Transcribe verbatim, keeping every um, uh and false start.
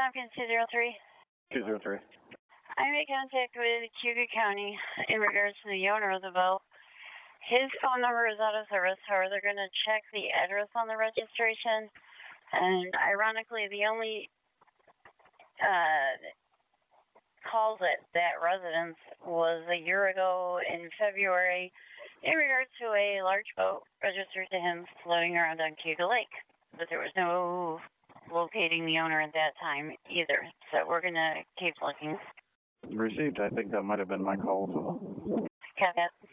Tompkins two zero three. two zero three. I made contact with Cuba County in regards to the owner of the boat. His phone number is out of service, however, they're going to check the address on the registration. And ironically, the only uh, calls at that residence was a year ago in February in regards to a large boat registered to him floating around on Cuba Lake. But there was no locating the owner at that time either. So we're going to keep looking. Received. I think that might have been my call. Got that.